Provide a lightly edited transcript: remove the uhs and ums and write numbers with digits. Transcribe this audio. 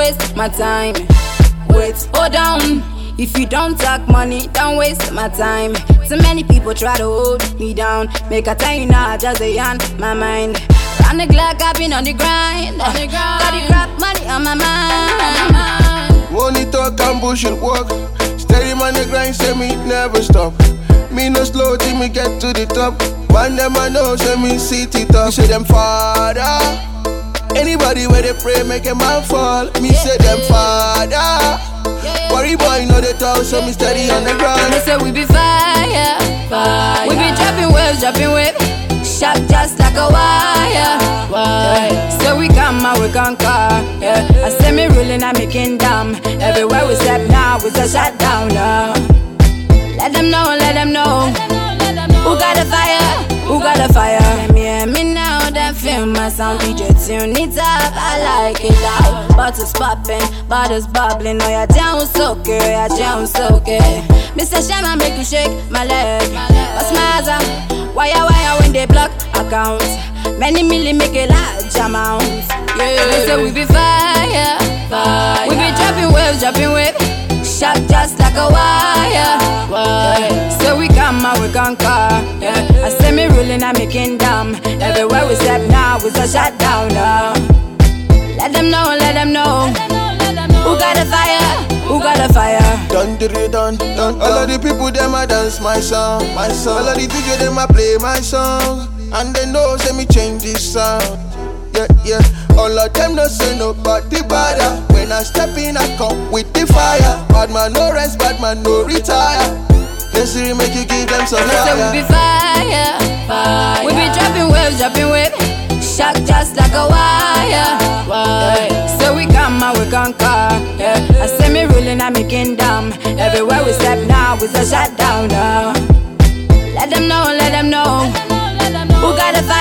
waste my time. Wait, hold on. If you don't talk money, don't waste my time. So many people try to hold me down. Make a tell you now, just a on my mind. Round the clock, I've been on the grind. Got the crap money on my mind. Money talk and bullshit walk. Steady man the grind, say me never stop. Me no slow till me get to the top. Man them I know, say me sit it up. Me say them father. Anybody where they pray make a man fall. Me say them father. Worry boy know the talk, so me steady on the ground. They say we be fire, fire. We be dropping waves, shock just like a wire, wire. So we come out, we conquer, yeah. I say me ruling on me kingdom. Everywhere we step now, it's a shutdown, Let them know, let them know. Who got the fire? Who got the fire? Let me hear me now, then feel my sound. DJ tune it up, I like it loud. Bottles popping, bottles bubbling. Oh, you're down so good, you're down so good. Mr. Shama make you shake my leg. What's my answer? Wire when they block accounts. Many million make a large amount. Yeah, they say we be fire, fire. We be dropping waves, shock just like a wire, wire. So we come out, we conquer, yeah. I say me ruling on me kingdom. Everywhere we step now, it's a shutdown, Let them know, let them know. Who got the fire? Who got the fire? Done done. All of the people them a dance my song. All of the DJ them a play my song. And they know say me change this sound. Yeah. All of them no say nobody bother. When I step in, I come with the fire. Bad man no rest, bad man no retire. History make you give them some fire. So we be fire, fire. We be dropping waves, shock just like a wire, wire. So we come out, we conquer, yeah. I say me ruling on me kingdom. Everywhere we step now, it's a shutdown, Let them know, let them know. Who got the fire?